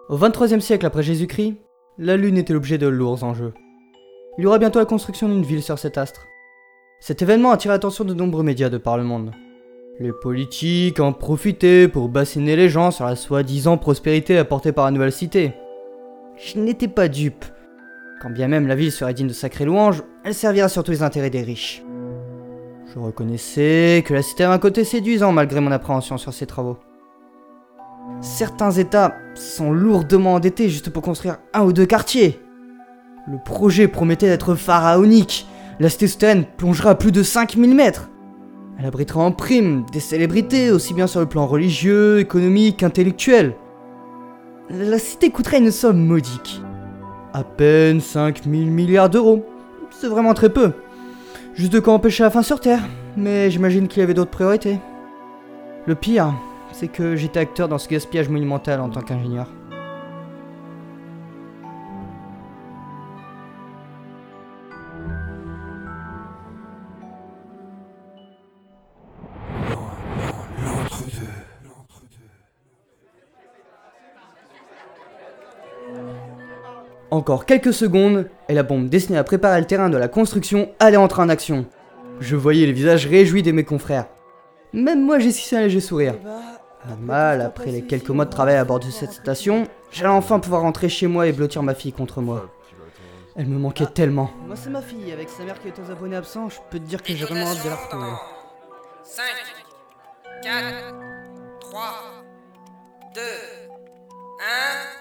Au XXIIIe siècle après Jésus-Christ, la Lune était l'objet de lourds enjeux. Il y aura bientôt la construction d'une ville sur cet astre. Cet événement attire l'attention de nombreux médias de par le monde. Les politiques en profitaient pour bassiner les gens sur la soi-disant prospérité apportée par la nouvelle cité. Je n'étais pas dupe. Quand bien même la ville serait digne de sacrées louanges, elle servira surtout les intérêts des riches. Je reconnaissais que la cité avait un côté séduisant malgré mon appréhension sur ses travaux. Certains états sont lourdement endettés juste pour construire un ou deux quartiers. Le projet promettait d'être pharaonique. La cité souterraine plongera à plus de 5000 mètres. Elle abritera en prime des célébrités, aussi bien sur le plan religieux, économique, intellectuel. La cité coûterait une somme modique. À peine 5000 milliards d'euros. C'est vraiment très peu. Juste de quoi empêcher la faim sur Terre. Mais j'imagine qu'il y avait d'autres priorités. Le pire, c'est que j'étais acteur dans ce gaspillage monumental en tant qu'ingénieur. Encore quelques secondes, et la bombe destinée à préparer le terrain de la construction allait entrer en action. Je voyais les visages réjouis de mes confrères. Même moi j'ai esquissé un léger sourire. Normal, après les quelques mois de travail à bord de cette station, j'allais enfin pouvoir rentrer chez moi et blottir ma fille contre moi. Elle me manquait tellement. Moi c'est ma fille, avec sa mère qui est aux abonnés absents, je peux te dire que j'ai vraiment hâte de la retrouver. 5, 4, 3, 2, 1...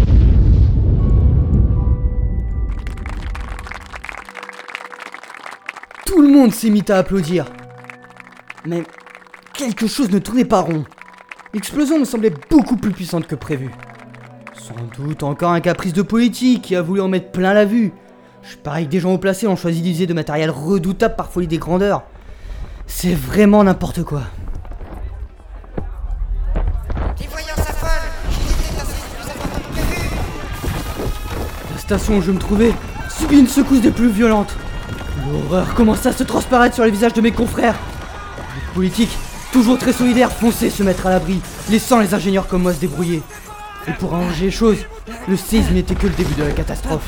Tout le monde s'est mis à applaudir. Mais quelque chose ne tournait pas rond. L'explosion me semblait beaucoup plus puissante que prévu. Sans doute encore un caprice de politique qui a voulu en mettre plein la vue. Je parie que des gens haut placés ont choisi d'utiliser de matériel redoutable par folie des grandeurs. C'est vraiment n'importe quoi. Les voyants s'affolent. L'unité d'incendie plus importante que prévu. La station où je me trouvais subit une secousse des plus violentes. L'horreur commençait à se transparaître sur les visages de mes confrères. Les politiques, toujours très solidaires, fonçaient se mettre à l'abri, laissant les ingénieurs comme moi se débrouiller. Et pour arranger les choses, le séisme n'était que le début de la catastrophe.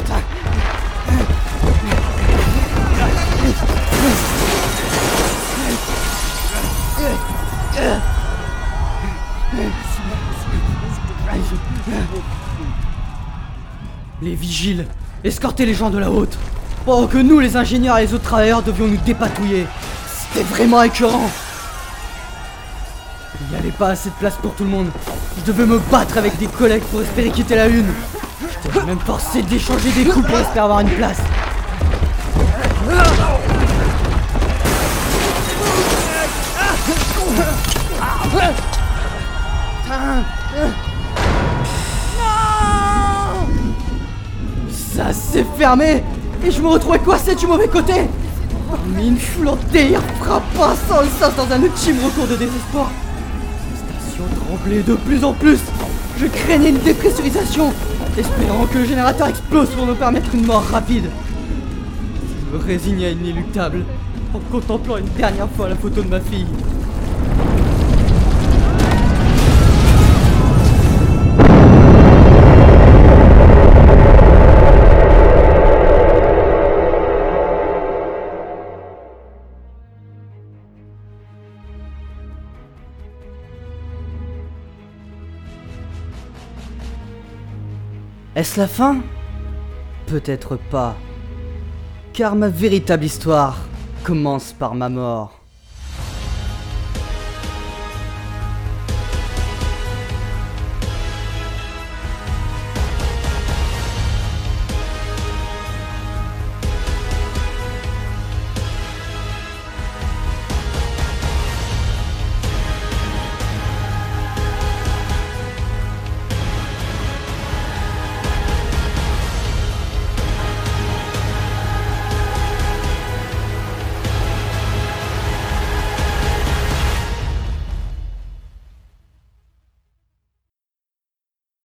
Les vigiles escortaient les gens de la haute, pendant que nous, les ingénieurs et les autres travailleurs, devions nous dépatouiller. C'était vraiment écœurant. Il n'y avait pas assez de place pour tout le monde. Je devais me battre avec des collègues pour espérer quitter la Lune. J'étais même forcé d'échanger des coups pour espérer avoir une place. Ça s'est fermé et je me retrouvais coincé du mauvais côté. Parmi une foule en délire frappant sans le sens dans un ultime recours de désespoir. La station tremblait de plus en plus. Je craignais une dépressurisation, espérant que le générateur explose pour me permettre une mort rapide. Je me résignais à l'inéluctable en contemplant une dernière fois la photo de ma fille. Est-ce la fin ? Peut-être pas. Car ma véritable histoire commence par ma mort.